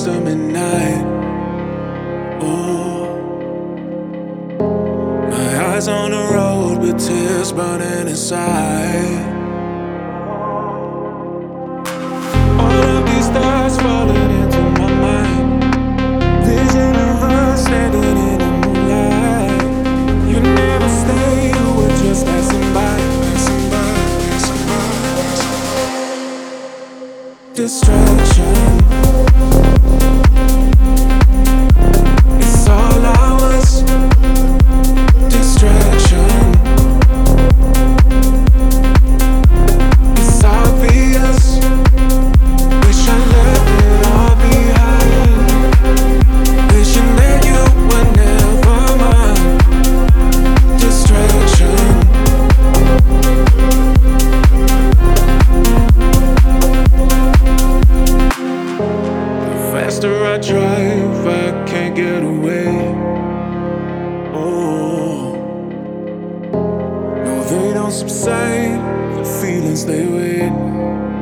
close to midnight. Ooh, my eyes on the road, but tears burning inside. All of these thoughts falling into my mind. Vision of us standing in the moonlight. You never stayed, you were just passing by, passing by, passing by, passing by. Distraction. It's all ours. Distraction. It's obvious. Wish I left it all behind. Wishing that you were never mine. Distraction. The faster I drive, I can't get away. Oh, no, they don't subside. The feelings they wait.